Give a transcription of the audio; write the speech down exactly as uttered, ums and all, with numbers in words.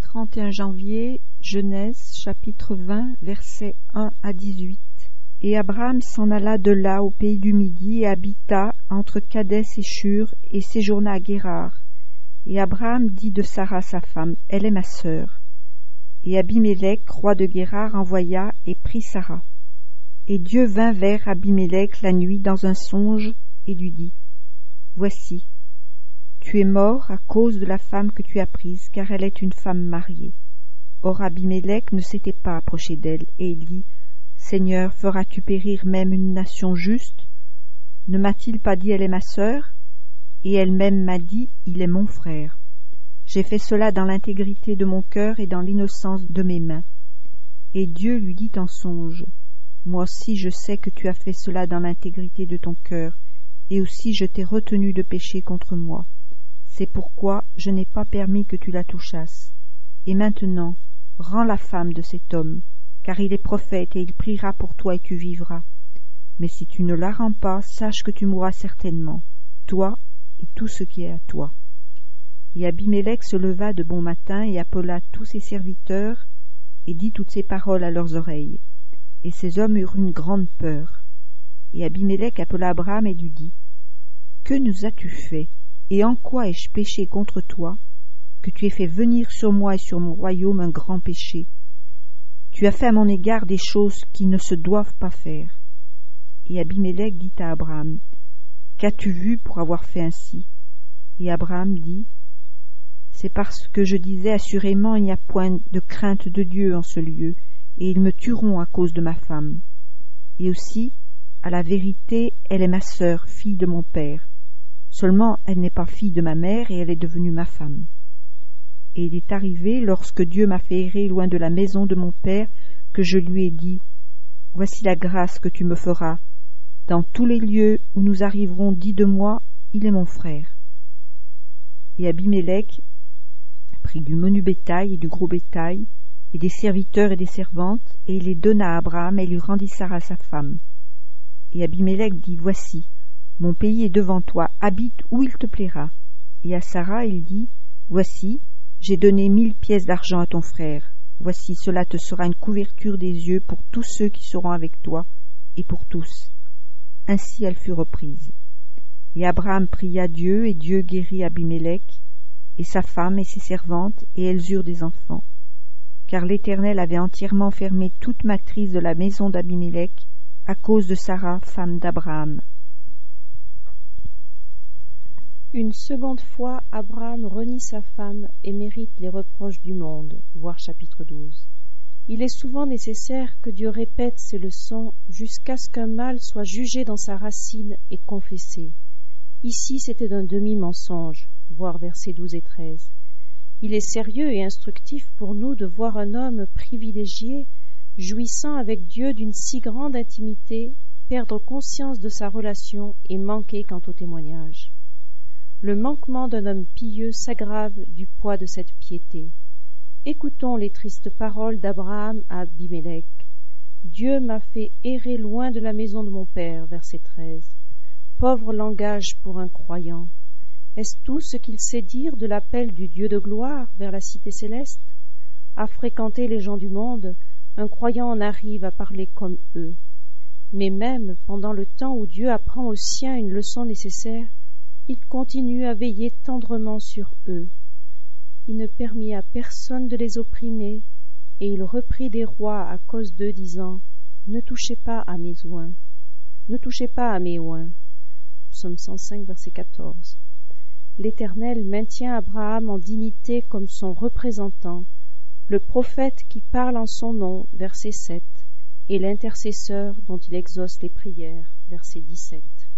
trente et un janvier, Genèse, chapitre vingt, versets un à dix-huit. Et Abraham s'en alla de là au pays du Midi et habita entre Kadès et Shur et séjourna à Guérar. Et Abraham dit de Sarah sa femme, elle est ma sœur. Et Abimélec, roi de Guérar, envoya et prit Sarah. Et Dieu vint vers Abimélec la nuit dans un songe et lui dit, voici, tu es mort à cause de la femme que tu as prise, car elle est une femme mariée. Or Abimélec ne s'était pas approché d'elle, et il dit, Seigneur, feras-tu périr même une nation juste? Ne m'a-t-il pas dit, elle est ma sœur? Et elle-même m'a dit, il est mon frère. J'ai fait cela dans l'intégrité de mon cœur et dans l'innocence de mes mains. Et Dieu lui dit en songe, moi aussi je sais que tu as fait cela dans l'intégrité de ton cœur, et aussi je t'ai retenu de pécher contre moi. C'est pourquoi je n'ai pas permis que tu la touchasses. Et maintenant, rends la femme de cet homme, car il est prophète et il priera pour toi et tu vivras. Mais si tu ne la rends pas, sache que tu mourras certainement, toi et tout ce qui est à toi. Et Abimélec se leva de bon matin et appela tous ses serviteurs et dit toutes ces paroles à leurs oreilles. Et ces hommes eurent une grande peur. Et Abimélec appela Abraham et lui dit, que nous as-tu fait, et en quoi ai-je péché contre toi, que tu aies fait venir sur moi et sur mon royaume un grand péché? Tu as fait à mon égard des choses qui ne se doivent pas faire. Et Abimélec dit à Abraham, qu'as-tu vu pour avoir fait ainsi? Et Abraham dit, c'est parce que je disais assurément il n'y a point de crainte de Dieu en ce lieu, et ils me tueront à cause de ma femme. Et aussi, à la vérité, elle est ma sœur, fille de mon père. Seulement, elle n'est pas fille de ma mère, et elle est devenue ma femme. Et il est arrivé, lorsque Dieu m'a fait errer loin de la maison de mon père, que je lui ai dit, voici la grâce que tu me feras. Dans tous les lieux où nous arriverons, dis de moi, il est mon frère. Et Abimélec prit du menu bétail et du gros bétail, et des serviteurs et des servantes, et il les donna à Abraham, et lui rendit Sarah sa femme. Et Abimélec dit, voici, mon pays est devant toi, habite où il te plaira. Et à Sarah il dit, voici, j'ai donné mille pièces d'argent à ton frère. Voici, cela te sera une couverture des yeux pour tous ceux qui seront avec toi, et pour tous. Ainsi elle fut reprise. Et Abraham pria Dieu, et Dieu guérit Abimélec, et sa femme et ses servantes, et elles eurent des enfants. Car l'Éternel avait entièrement fermé toute matrice de la maison d'Abimélec, à cause de Sarah, femme d'Abraham. Une seconde fois, Abraham renie sa femme et mérite les reproches du monde, voir chapitre douze. Il est souvent nécessaire que Dieu répète ses leçons jusqu'à ce qu'un mal soit jugé dans sa racine et confessé. Ici, c'était d'un demi-mensonge, voir versets douze et treize. Il est sérieux et instructif pour nous de voir un homme privilégié, jouissant avec Dieu d'une si grande intimité, perdre conscience de sa relation et manquer quant au témoignage. Le manquement d'un homme pieux s'aggrave du poids de cette piété. Écoutons les tristes paroles d'Abraham à Abimélec. Dieu m'a fait errer loin de la maison de mon père, verset treize. Pauvre langage pour un croyant. Est-ce tout ce qu'il sait dire de l'appel du Dieu de gloire vers la cité céleste? À fréquenter les gens du monde, un croyant en arrive à parler comme eux. Mais même pendant le temps où Dieu apprend aux siens une leçon nécessaire, il continue à veiller tendrement sur eux. Il ne permit à personne de les opprimer, et il reprit des rois à cause d'eux, disant, « Ne touchez pas à mes oins, ne touchez pas à mes oins. » Psaume cent cinq, verset quatorze. L'Éternel maintient Abraham en dignité comme son représentant, le prophète qui parle en son nom, verset sept, et l'intercesseur dont il exauce les prières, verset dix-sept.